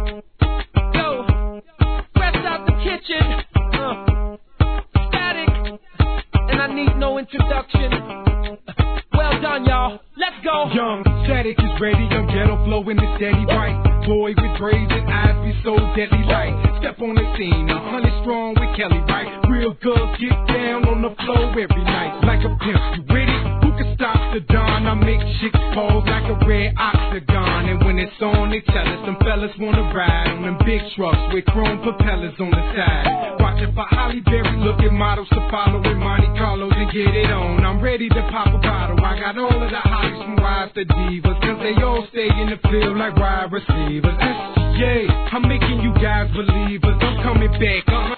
Yo, fresh out the kitchen. Static, and I need no introduction. Well done, y'all. Let's go. Young Static is ready, young ghetto flowing is steady right. Boy with brazen eyes be so deadly light. Step on the scene, 100 strong with Kelly, right? Real girls get down on the floor every night. Like a pimp, you with it? Who can stop the dawn? I make chicks pose like a red octagon. And when it's on, they tell us them fellas wanna ride on them big trucks with chrome propellers on the side. Watching for Holly Berry looking models to follow in Monte Carlos and get it on. I'm ready to pop a bottle. I got all of the hotties from wives to divas, cause they all stay in the field like wide receivers. SGA, I'm making you guys believers. I'm coming back.